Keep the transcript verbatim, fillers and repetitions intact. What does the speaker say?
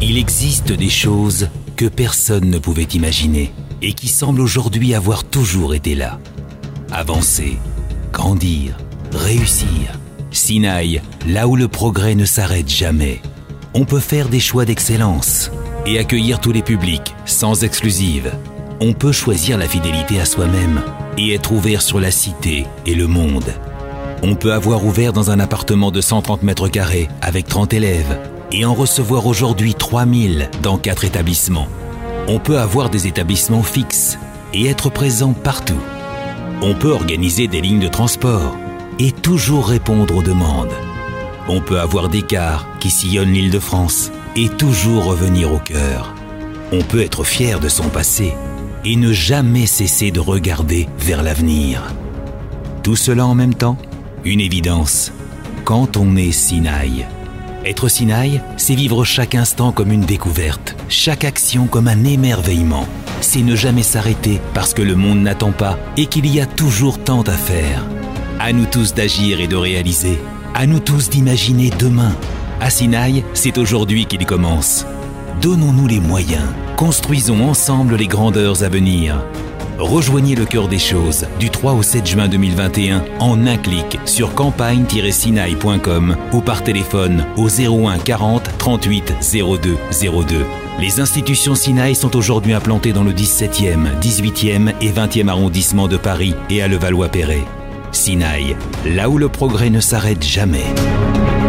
Il existe des choses que personne ne pouvait imaginer et qui semblent aujourd'hui avoir toujours été là. Avancer, grandir, réussir. Sinaï, là où le progrès ne s'arrête jamais. On peut faire des choix d'excellence et accueillir tous les publics, sans exclusive. On peut choisir la fidélité à soi-même et être ouvert sur la cité et le monde. On peut avoir ouvert dans un appartement de cent trente mètres carrés avec trente élèves et en recevoir aujourd'hui trois mille dans quatre établissements. On peut avoir des établissements fixes et être présent partout. On peut organiser des lignes de transport et toujours répondre aux demandes. On peut avoir des cars qui sillonnent l'Île-de-France et toujours revenir au cœur. On peut être fier de son passé et ne jamais cesser de regarder vers l'avenir. Tout cela en même temps, une évidence, quand on est Sinaï. Être Sinaï, c'est vivre chaque instant comme une découverte, chaque action comme un émerveillement. C'est ne jamais s'arrêter parce que le monde n'attend pas et qu'il y a toujours tant à faire. À nous tous d'agir et de réaliser. À nous tous d'imaginer demain. À Sinaï, c'est aujourd'hui qu'il commence. Donnons-nous les moyens. Construisons ensemble les grandeurs à venir. Rejoignez le cœur des choses du trois au sept juin deux mille vingt et un en un clic sur campagne tiret sinaï point com ou par téléphone au zéro un quarante trente-huit zéro deux zéro deux. Les institutions Sinaï sont aujourd'hui implantées dans le dix-septième, dix-huitième et vingtième arrondissement de Paris et à Levallois-Perret. Sinaï, là où le progrès ne s'arrête jamais.